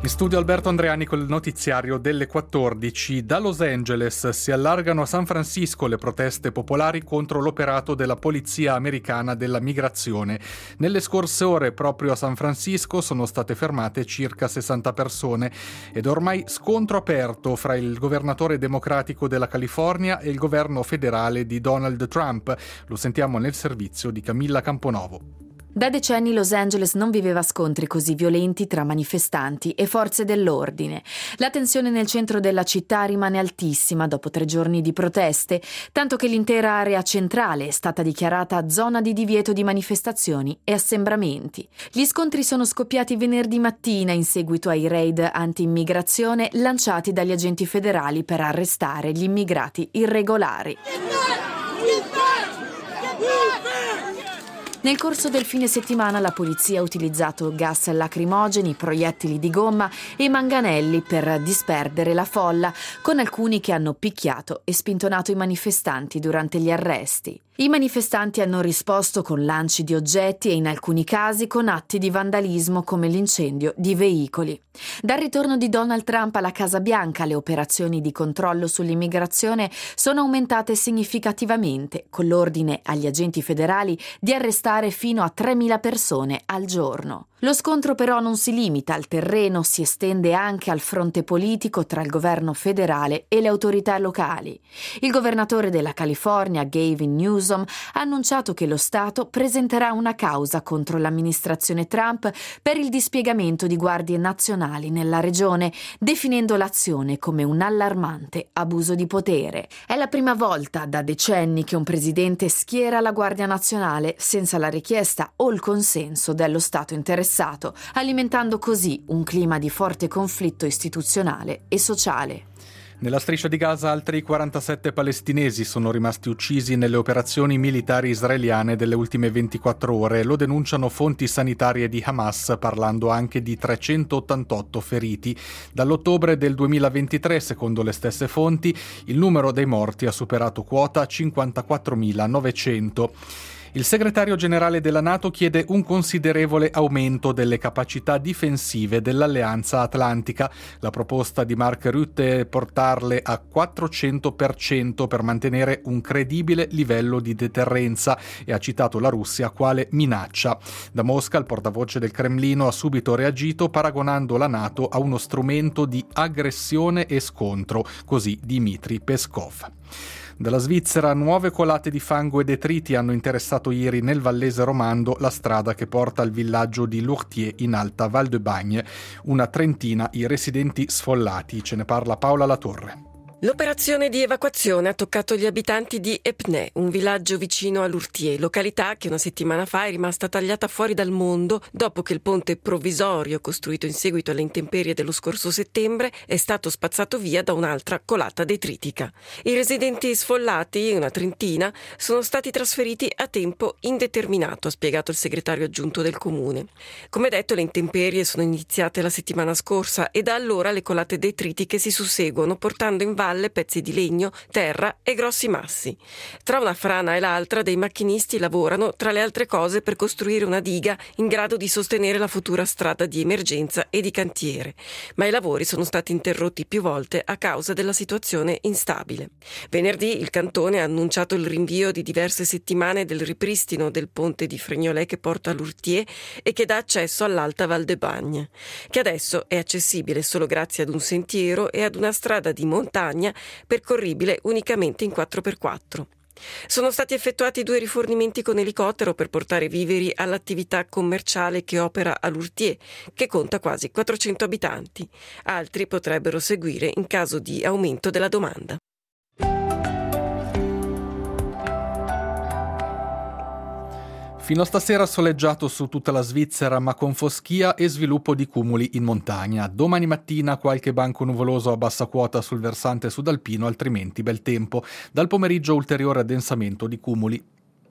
In studio Alberto Andreani con il notiziario delle 14. Da Los Angeles si allargano a San Francisco le proteste popolari contro l'operato della polizia americana della migrazione. Nelle scorse ore proprio a San Francisco sono state fermate circa 60 persone ed ormai scontro aperto fra il governatore democratico della California e il governo federale di Donald Trump. Lo sentiamo nel servizio di Camilla Camponovo. Da decenni Los Angeles non viveva scontri così violenti tra manifestanti e forze dell'ordine. La tensione nel centro della città rimane altissima dopo 3 giorni di proteste, tanto che l'intera area centrale è stata dichiarata zona di divieto di manifestazioni e assembramenti. Gli scontri sono scoppiati venerdì mattina in seguito ai raid anti-immigrazione lanciati dagli agenti federali per arrestare gli immigrati irregolari. Nel corso del fine settimana la polizia ha utilizzato gas lacrimogeni, proiettili di gomma e manganelli per disperdere la folla, con alcuni che hanno picchiato e spintonato i manifestanti durante gli arresti. I manifestanti hanno risposto con lanci di oggetti e in alcuni casi con atti di vandalismo come l'incendio di veicoli. Dal ritorno di Donald Trump alla Casa Bianca le operazioni di controllo sull'immigrazione sono aumentate significativamente, con l'ordine agli agenti federali di arrestare fino a 3.000 persone al giorno. Lo scontro però non si limita al terreno, si estende anche al fronte politico tra il governo federale e le autorità locali. Il governatore della California, Gavin Newsom, ha annunciato che lo Stato presenterà una causa contro l'amministrazione Trump per il dispiegamento di guardie nazionali nella regione, definendo l'azione come un allarmante abuso di potere. È la prima volta da decenni che un presidente schiera la Guardia Nazionale senza la richiesta o il consenso dello Stato interessato, alimentando così un clima di forte conflitto istituzionale e sociale. Nella striscia di Gaza altri 47 palestinesi sono rimasti uccisi nelle operazioni militari israeliane delle ultime 24 ore. Lo denunciano fonti sanitarie di Hamas, parlando anche di 388 feriti. Dall'ottobre del 2023, secondo le stesse fonti, il numero dei morti ha superato quota 54.900. Il segretario generale della NATO chiede un considerevole aumento delle capacità difensive dell'Alleanza Atlantica. La proposta di Mark Rutte è portarle a 400% per mantenere un credibile livello di deterrenza e ha citato la Russia quale minaccia. Da Mosca il portavoce del Cremlino ha subito reagito paragonando la NATO a uno strumento di aggressione e scontro, così Dmitry Peskov. Dalla Svizzera nuove colate di fango e detriti hanno interessato ieri nel Vallese Romando la strada che porta al villaggio di Lourtier in Alta Val de Bagne. Una trentina i residenti sfollati. Ce ne parla Paola Latorre. L'operazione di evacuazione ha toccato gli abitanti di Epnay, un villaggio vicino a Lourtier, località che una settimana fa è rimasta tagliata fuori dal mondo dopo che il ponte provvisorio, costruito in seguito alle intemperie dello scorso settembre, è stato spazzato via da un'altra colata detritica. I residenti sfollati, una trentina, sono stati trasferiti a tempo indeterminato, ha spiegato il segretario aggiunto del comune. Come detto, le intemperie sono iniziate la settimana scorsa e da allora le colate detritiche si susseguono, portando in valle pezzi di legno, terra e grossi massi. Tra una frana e l'altra dei macchinisti lavorano, tra le altre cose, per costruire una diga in grado di sostenere la futura strada di emergenza e di cantiere. Ma i lavori sono stati interrotti più volte a causa della situazione instabile. Venerdì il cantone ha annunciato il rinvio di diverse settimane del ripristino del ponte di Frignolet che porta a Lourtier e che dà accesso all'Alta Val de Bagne, che adesso è accessibile solo grazie ad un sentiero e ad una strada di montagna percorribile unicamente in 4x4. Sono stati effettuati 2 rifornimenti con elicottero per portare viveri all'attività commerciale che opera a Lourtier, che conta quasi 400 abitanti. Altri potrebbero seguire in caso di aumento della domanda. Fino a stasera soleggiato su tutta la Svizzera, ma con foschia e sviluppo di cumuli in montagna. Domani mattina qualche banco nuvoloso a bassa quota sul versante sudalpino, altrimenti bel tempo. Dal pomeriggio ulteriore addensamento di cumuli.